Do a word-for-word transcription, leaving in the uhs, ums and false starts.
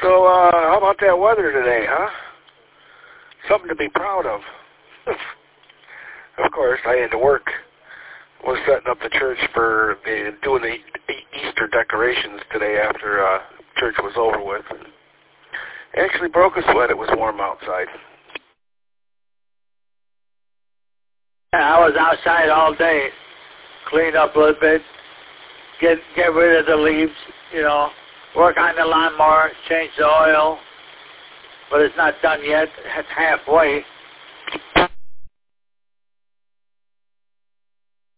So, uh, how about that weather today, huh? Something to be proud of. Of course, I had to work. Was setting up the church for the, doing the Easter decorations today after uh, church was over with. Actually broke a sweat. It was warm outside. I was outside all day, clean up a little bit, get get rid of the leaves, you know, work on the lawnmower, change the oil, but it's not done yet. It's halfway.